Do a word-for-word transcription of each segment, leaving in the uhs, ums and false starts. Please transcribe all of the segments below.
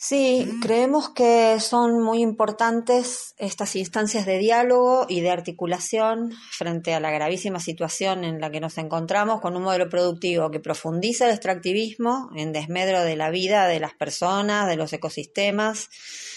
Sí, creemos que son muy importantes estas instancias de diálogo y de articulación frente a la gravísima situación en la que nos encontramos, con un modelo productivo que profundiza el extractivismo en desmedro de la vida de las personas, de los ecosistemas,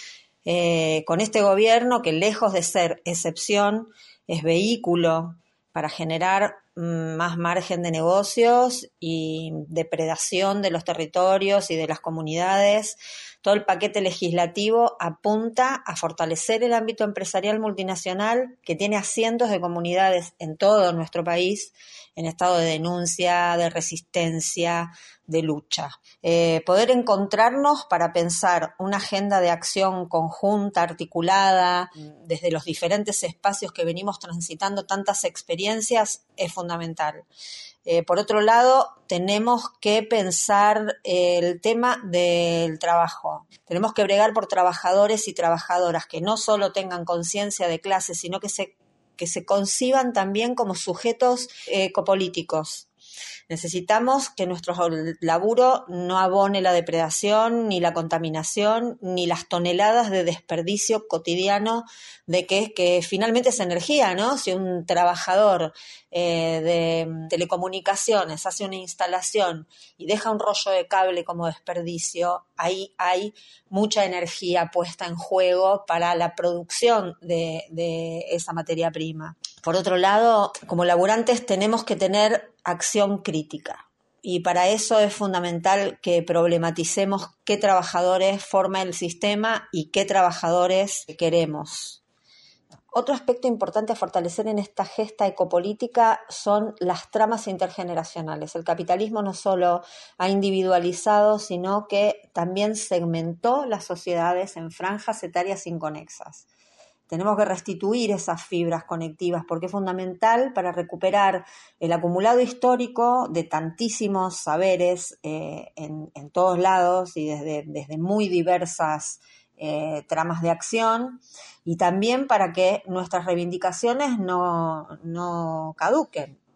eh, con este gobierno que, lejos de ser excepción, es vehículo para generar más margen de negocios y depredación de los territorios y de las comunidades. Todo el paquete legislativo apunta a fortalecer el ámbito empresarial multinacional, que tiene a cientos de comunidades en todo nuestro país en estado de denuncia, de resistencia, de lucha. Eh, poder encontrarnos para pensar una agenda de acción conjunta, articulada, desde los diferentes espacios que venimos transitando tantas experiencias, es fundamental. Eh, por otro lado, tenemos que pensar el tema del trabajo. Tenemos que bregar por trabajadores y trabajadoras que no solo tengan conciencia de clase, sino que se, que se conciban también como sujetos ecopolíticos. Necesitamos que nuestro laburo no abone la depredación, ni la contaminación, ni las toneladas de desperdicio cotidiano de que, que finalmente es energía, ¿no? Si un trabajador eh, de telecomunicaciones hace una instalación y deja un rollo de cable como desperdicio, ahí hay mucha energía puesta en juego para la producción de, de esa materia prima. Por otro lado, como laburantes tenemos que tener acción crítica y para eso es fundamental que problematicemos qué trabajadores forma el sistema y qué trabajadores queremos. Otro aspecto importante a fortalecer en esta gesta ecopolítica son las tramas intergeneracionales. El capitalismo no solo ha individualizado, sino que también segmentó las sociedades en franjas etarias inconexas. Tenemos que restituir esas fibras conectivas porque es fundamental para recuperar el acumulado histórico de tantísimos saberes eh, en, en todos lados y desde, desde muy diversas eh, tramas de acción, y también para que nuestras reivindicaciones no, no caduquen.